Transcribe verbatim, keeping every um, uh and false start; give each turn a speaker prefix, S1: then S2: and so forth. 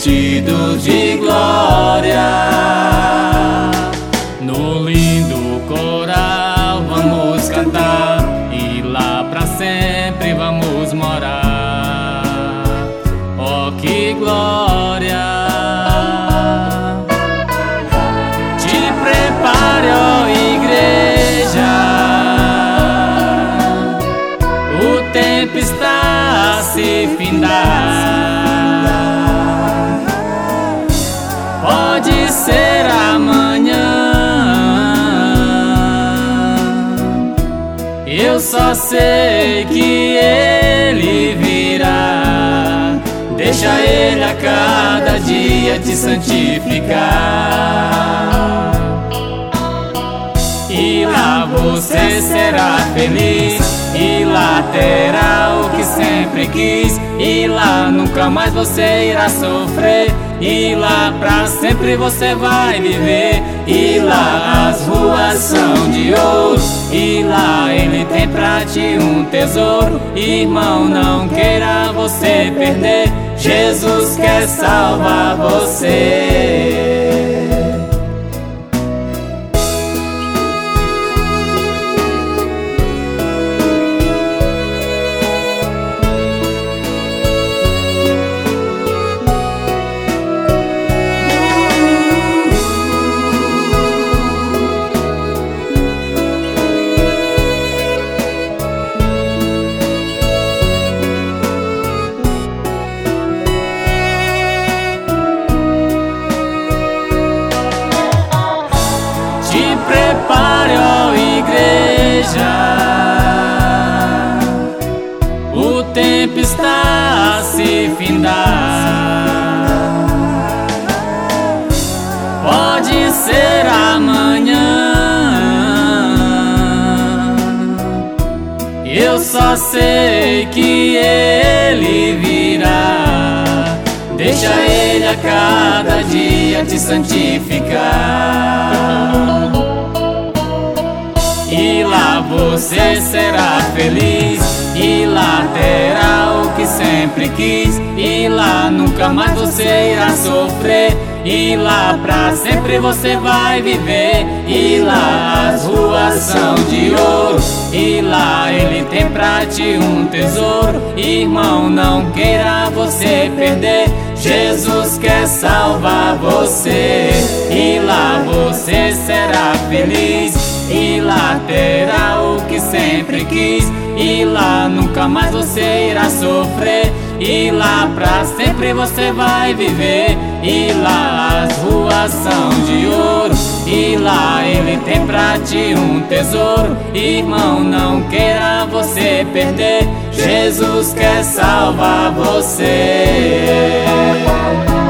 S1: vestidos de glória. No lindo coral vamos cantar e lá pra sempre vamos morar. Oh, que glória! Te prepare, ó igreja, o tempo está a se findar. Pode ser amanhã, eu só sei que Ele virá. Deixa Ele a cada dia te santificar, e lá você será feliz, e lá terá o que sempre quis, e lá nunca mais você irá sofrer, e lá pra sempre você vai viver. E lá as ruas são de ouro, e lá Ele tem pra ti um tesouro. Irmão, não queira você perder, Jesus quer salvar você. Prepare, ó igreja, o tempo está a se findar. Pode ser amanhã, eu só sei que Ele virá. Deixa Ele a cada dia te santificar, e lá você será feliz, e lá terá o que sempre quis, e lá nunca mais você irá sofrer, e lá pra sempre você vai viver. E lá as ruas são de ouro, e lá Ele tem pra ti um tesouro. Irmão, não queira você perder, Jesus quer salvar você, e lá você será feliz, e lá terá o que sempre quis, e lá nunca mais você irá sofrer, e lá pra sempre você vai viver. E lá as ruas são de ouro, e lá Ele tem pra ti um tesouro. Irmão, não queira você perder, Jesus quer salvar você.